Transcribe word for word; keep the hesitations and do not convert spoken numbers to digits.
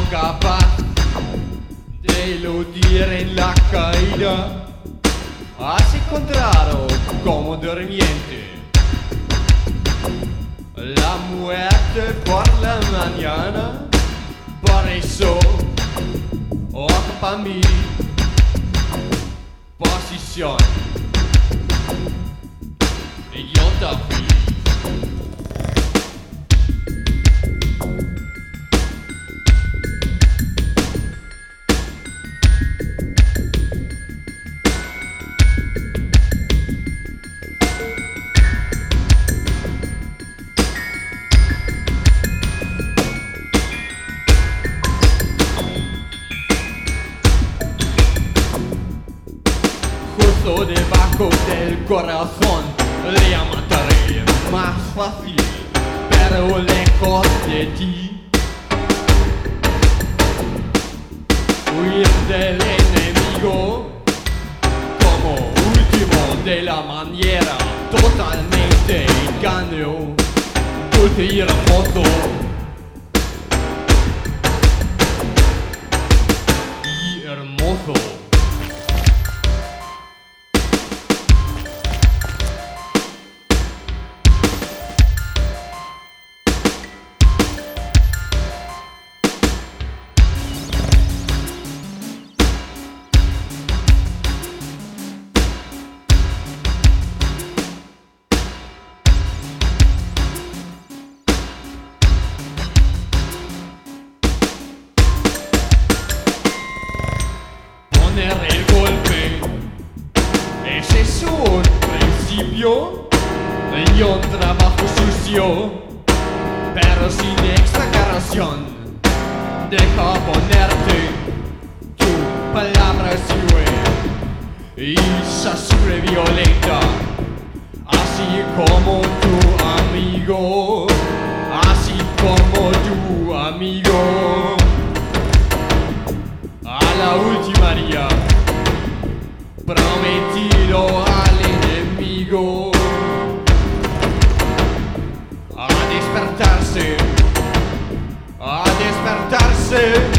capaz de eludir en la caída. Has encontrado como durmiente la muerte por la mañana. Por eso ocupa mi posición. Idiota feliz. Justo debajo del corazón le mataré más fácil, pero lejos de ti. Huir del enemigo como último de la manera, totalmente engaño, dulce y hermoso. Y hermoso. El golpe, ese es un principio y un trabajo sucio, pero sin exageración. Deja ponerte tu palabra suave y sastre violenta, así como tu amigo, así como tu amigo. A la última día, prometido al enemigo, a despertarse, a despertarse.